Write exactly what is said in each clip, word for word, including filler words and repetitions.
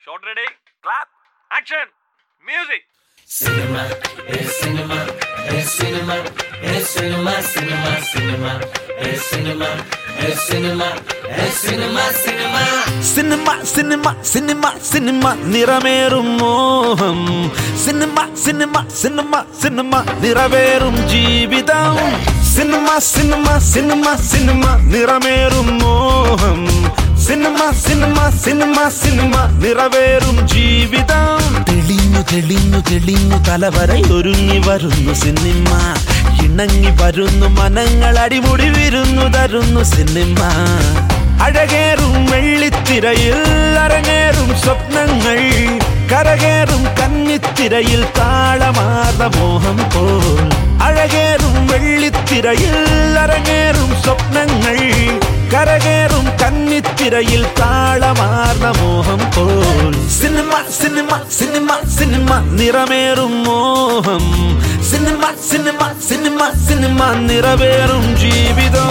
Shot ready, clap, action, music. Cinema, es cinema, es cinema, es cinema, cinema, cinema, es cinema, es cinema, es cinema, cinema. Cinema, cinema, cinema, cinema, നിറമേറും മോഹം. Cinema, cinema, cinema, cinema, നിറവേറും ജീവിതം. Cinema, cinema, cinema, cinema, നിറമേറും മോഹം. Cinema, cinema, cinema, cinema, നിറവേറും ജീവിതം. തെളിഞ്ഞു തെളിഞ്ഞു തെളിഞ്ഞു തലവരയൊരുങ്ങി വരുന്നു cinema. ഇണങ്ങി വരുന്നു മനങ്ങൾ അടിമുടി വിരുന്നു തരുന്നു സിനിമ. അഴകേറും വെള്ളിത്തിരയിൽ അരങ്ങേറും സ്വപ്നങ്ങൾ. കരകേറും കന്നിത്തിരയിൽ താളമാർന്ന മോഹം പോൽ. അഴകേറും വെള്ളിത്തിരയിൽ അരങ്ങേറും സ്വപ്നങ്ങൾ. കരകേറും കന്നിത്തിരയിൽ താളമാർന്ന മോഹം പോൽ. സിനിമ സിനിമ സിനിമ സിനിമ നിറമേറും മോഹം. സിനിമ സിനിമ സിനിമ സിനിമ നിറവേറും ജീവിതം.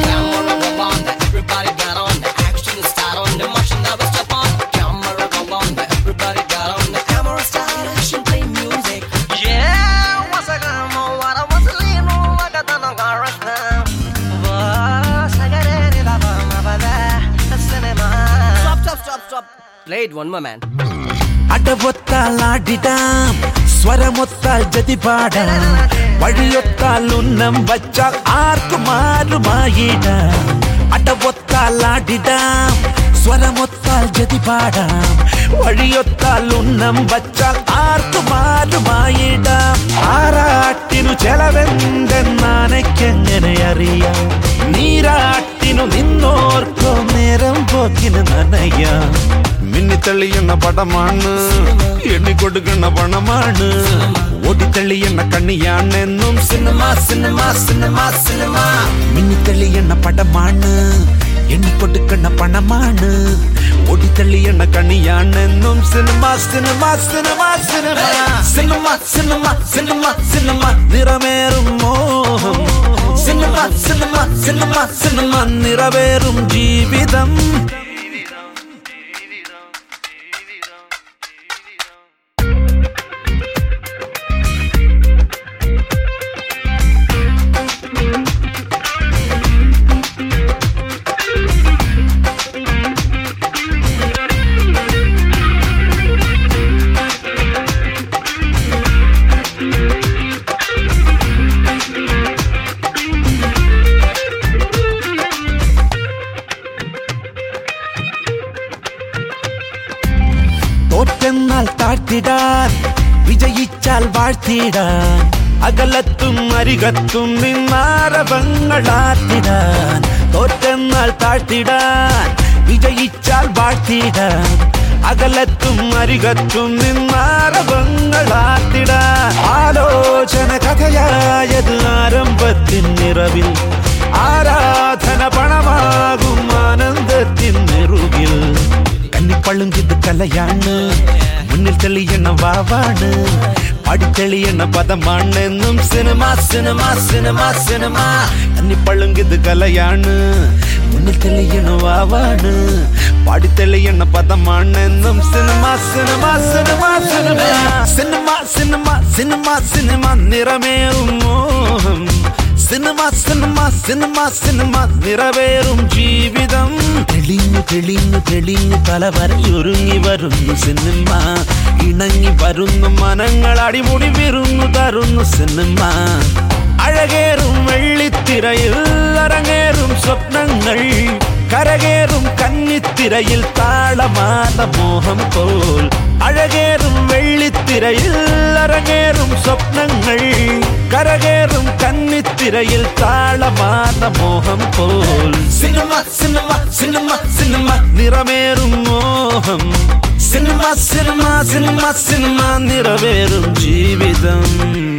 Play it one more, man. അടവൊത്താൽ ആടിടാം, സ്വരമൊത്താൽ ജതി പാടാം. വഴിയൊത്താൽ ഉന്നം വച്ചാൽ ആർക്കും ആരുമായിടാം. അടവൊത്താൽ ആടിടാം, സ്വരമൊത്താൽ ജതി പാടാം. വഴിയൊത്താൽ ഉന്നം വച്ചാൽ ആർക്കും ആരുമായിടാം. ആറാട്ടിനു ചെലവെന്തെന്നാനയ്ക്കെങ്ങനെ അറിയാം. നീരാട്ടിനു നിന്നോർക്കോ നേരം പോക്കിന് നനയാം. മിന്നിത്തെളിയുന്ന പടമാണ്, എണ്ണിക്കൊടുക്കുന്ന പണമാണ്. ഓടിത്തെളിയുന്ന കണ്ണിയാണെന്നും സിനിമ സിനിമ സിനിമ സിനിമ. മിന്നിത്തെളിയുന്ന പടമാണ്, എണ്ണിക്കൊടുക്കുന്ന പണമാണ്. ഓടിത്തെളിയുന്ന കണ്ണിയാണെന്നും cinema cinema cinema cinema. Cinema cinema cinema cinema നിറമേറും മോഹം. സിനിമ സിനിമ സിനിമ സിനിമ നിറവേറും ജീവിതം. തോറ്റെന്നാൽ താഴ്ത്തിടാൻ, വിജയിച്ചാൽ വാഴ്ത്തിടാൻ. അകലത്തും അരികത്തും നിന്നാരവങ്ങളാത്തിടാൻ. തോറ്റെന്നാൽ താഴ്ത്തിടാൻ, വിജയിച്ചാൽ വാഴ്ത്തിടാൻ. അകലത്തും അരികത്തും നിന്നാരവങ്ങളാത്തിടാൻ. ആലോചന കഥയായത് ആരംഭത്തിൻ നിറവിൽ. ആരാധന പണമാകും ആനന്ദത്തിൻ നെറുകിൽ. കന്നിപ്പളുങ്കിത് കലയാണ്, മുന്നിൽ തെളിയണ വാവാണ്. പാടിത്തെളിയണ പദമാണെന്നും സിനിമ സിനിമ സിനിമ സിനിമ. കന്നിപ്പളുങ്കിത് കലയാണ്, മുന്നിൽ തെളിയണ വാവാണ്. പാടിത്തെളിയണ പദമാണെന്നും cinema cinema cinema cinema. Cinema cinema cinema cinema നിറമേറും മോഹം. സിനിമ സിനിമ സിനിമ സിനിമ നിറവേറും ജീവിതം. തെളിഞ്ഞു തെളിഞ്ഞു തെളിഞ്ഞു തലവരയൊരുങ്ങി വരുന്നു സിനിമ. ഇണങ്ങി വരുന്നു മനങ്ങൾ അടിമുടി വിരുന്നു തരുന്നു സിനിമ. അഴകേറും വെള്ളിത്തിരയിൽ അരങ്ങേറും സ്വപ്നങ്ങൾ. കരകേറും കന്നിത്തിരയിൽ താളമാർന്ന മോഹം പോൽ. അഴകേറും വെള്ളിത്തിരയിൽ അരങ്ങേറും സ്വപ്നങ്ങൾ. കരകേറും കന്നിത്തിരയിൽ താളമാർന്ന മോഹം പോൽ. സിനിമ സിനിമ സിനിമ സിനിമ നിറമേറും മോഹം. സിനിമ സിനിമ സിനിമ സിനിമ നിറവേറും ജീവിതം.